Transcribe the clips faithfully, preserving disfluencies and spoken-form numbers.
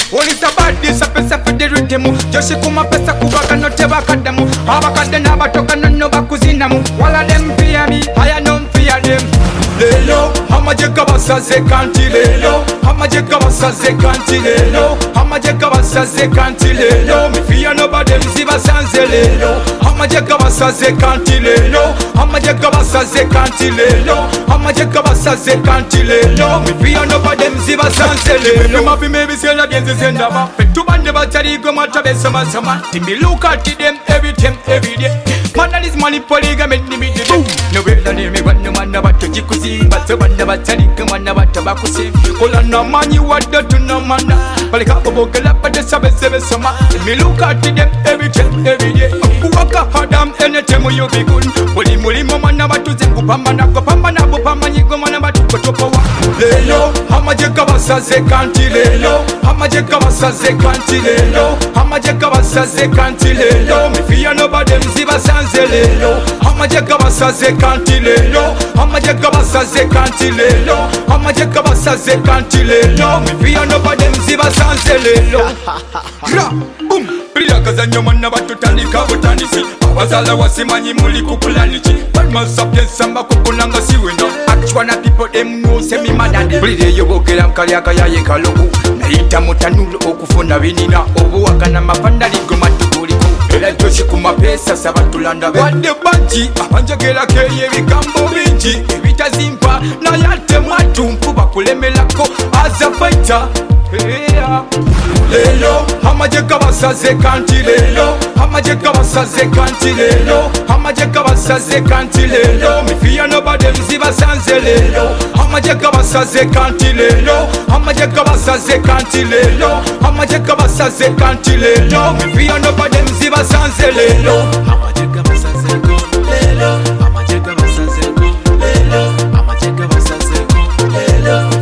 Olisa badisa pesa federidimu Joshi kuma pesa kubaga no teba kadamu Abakade na batoka no bakuzinamu Wala dem fear me, I don't fear them Lelo, amajeka basaze kanti lelo Amajeka basaze kanti lelo Amajeka basaze kanti lelo Mi fear nobody mziba sanze lelo Amajeka basaze kanti lelo Amajeka basaze kanti lelo Amajeka basaze kanti lelo Mi fear nobody mziba sanze lelo Mabi maybe sela bienze zendaba Petu bande batari goma tabe sama sama Timbi look at them every time every day Man that is money polygamy ni mi de No way na ni mi wanna manna batu jikuzi Batu banda batari goma na bataba kusi Kola na mani wada tu na mana Palika bobo gala pade sabe sebe sama Me look at them every time every day Waka hadam anytime you be good Muli muli mama na batu zeku pamba na ko pamba na bu pamba nyigo mana batu kotopo wa Lelo amajeka basaze kanti lelo Amajeka basaze kanti lelo Amajeka basaze kanti lelo Mi fear nobody mziba sanze lelo Amajeka basaze kanti lelo Amajeka basaze kanti lelo Amajeka basaze kanti lelo Mi fear nobody mziba sanze lelo Ra, boom Priya zanyo mana batu tandika botanisi Awazala wasimanyi muli kukulanichi Palma sapien samba kukunanga siweno Actuana people them know se mi madade Bride yobokera mkaliaka ya yekaloku Naita mutanulo okufuna binina Obuwakana mafanda ligo matukuliku Ela joshi kumapesa sabatulanda Wade banji abanjagela keye vikambo binji Evita zimpa na yate mwatu mpuba kulemelako As a fighter yeah. Lelo, amajeka basaze kanti lelo Amajeka basaze kanti lelo Amajeka basaze kanti lelo Mi fear nobody mziba sanze lelo Amajeka basaze kanti lelo Amajeka basaze kanti lelo Amajeka basaze kanti lelo Mi fear nobody mziba sanze lelo Amajeka basaze kanti lelo Amajeka basaze kanti lelo Amajeka basaze kanti lelo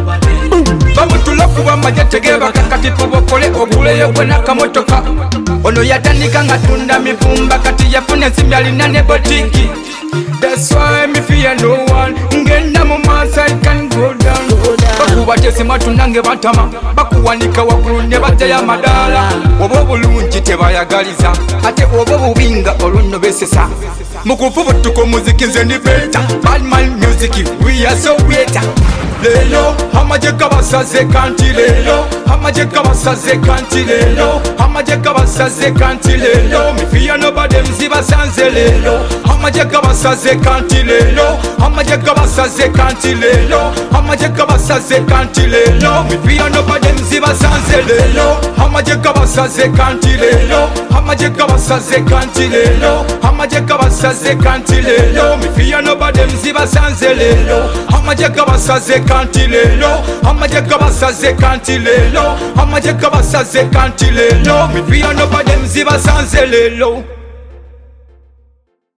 Bamutulaku bamajategeba kakati tubokole oguleyo kwena kamotoka Ono yatandika nga tunda mivumba kati yafuna nsimbi alina ne botiki That's why me fear no one Ngenda mu masa I can go down Bakubatesi matunange batama Bakuwanika wakulu ne bajaya madala Obo bulungi tebayagaliza Ate obo bubinga oluno besesa Mukufubu tuko muziki nze ni beta Badman music we are so better Lelo, amajeka basaze kanti lelo Amajeka basaze kanti lelo Amajeka basaze kanti lelo Mi fear nobody mziba sanze lelo Amajeka basaze kanti lelo Amajeka basaze kanti lelo Amajeka basaze kanti lelo Mi fear nobody mziba sanze lelo Amajeka basaze kanti lelo Amajeka basaze kanti lelo Amajeka basaze kanti lelo Mi fear nobody mziba sanze lelo Amajeka basaze kanti lelo Amajeka basaze kanti lelo Amajeka basaze kanti lelo Mi fear nobody mziba sanze lelo